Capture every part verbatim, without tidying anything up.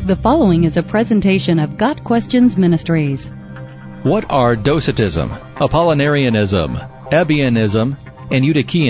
The following is a presentation of Got Questions Ministries. What are Docetism, Apollinarianism, Ebionism, and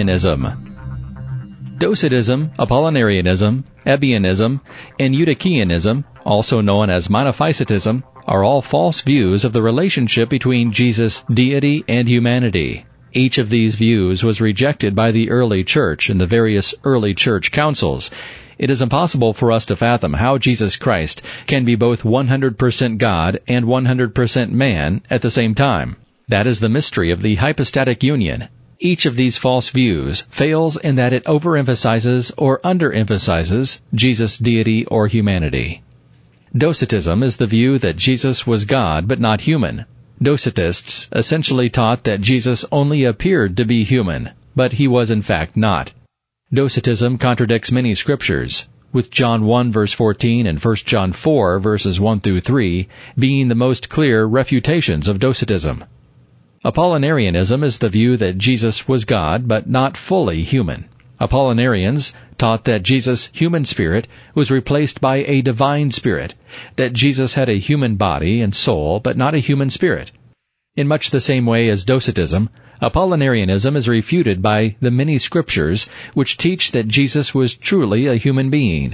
Eutychianism? Docetism, Apollinarianism, Ebionism, and Eutychianism, also known as Monophysitism, are all false views of the relationship between Jesus' deity and humanity. Each of these views was rejected by the early church in the various early church councils. It is impossible for us to fathom how Jesus Christ can be both one hundred percent God and one hundred percent man at the same time. That is the mystery of the hypostatic union. Each of these false views fails in that it overemphasizes or underemphasizes Jesus' deity or humanity. Docetism is the view that Jesus was God but not human. Docetists essentially taught that Jesus only appeared to be human, but he was in fact not. Docetism contradicts many scriptures, with John one verse fourteen and First John four verses one through three being the most clear refutations of Docetism. Apollinarianism is the view that Jesus was God but not fully human. Apollinarians taught that Jesus' human spirit was replaced by a divine spirit, that Jesus had a human body and soul but not a human spirit. In much the same way as Docetism, Apollinarianism is refuted by the many scriptures which teach that Jesus was truly a human being.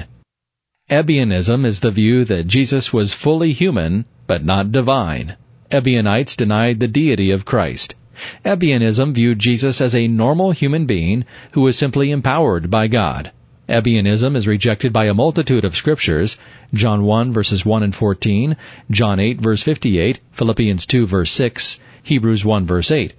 Ebionism is the view that Jesus was fully human but not divine. Ebionites denied the deity of Christ. Ebionism viewed Jesus as a normal human being who was simply empowered by God. Ebionism is rejected by a multitude of scriptures, John one verses one and fourteen, John eight verse fifty-eight, Philippians two verse six, Hebrews one verse eight.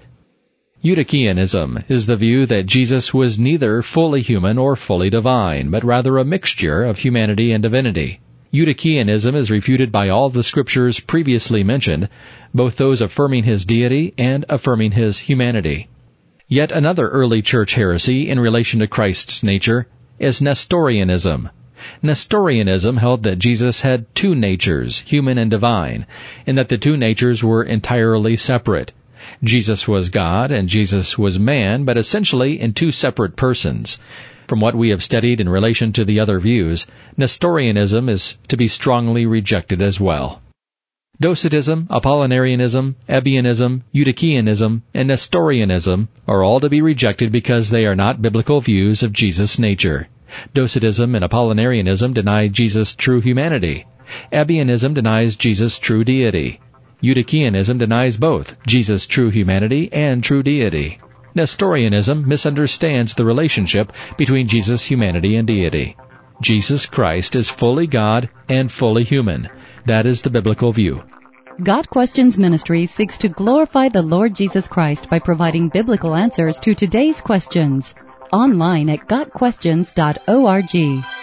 Eutychianism is the view that Jesus was neither fully human or fully divine, but rather a mixture of humanity and divinity. Eutychianism is refuted by all the scriptures previously mentioned, both those affirming his deity and affirming his humanity. Yet another early church heresy in relation to Christ's nature is Nestorianism. Nestorianism held that Jesus had two natures, human and divine, and that the two natures were entirely separate. Jesus was God and Jesus was man, but essentially in two separate persons. From what we have studied in relation to the other views, Nestorianism is to be strongly rejected as well. Docetism, Apollinarianism, Ebionism, Eutychianism, and Nestorianism are all to be rejected because they are not biblical views of Jesus' nature. Docetism and Apollinarianism deny Jesus' true humanity. Ebionism denies Jesus' true deity. Eutychianism denies both Jesus' true humanity and true deity. Nestorianism misunderstands the relationship between Jesus' humanity and deity. Jesus Christ is fully God and fully human. That is the biblical view. Got Questions Ministry seeks to glorify the Lord Jesus Christ by providing biblical answers to today's questions. Online at got questions dot org.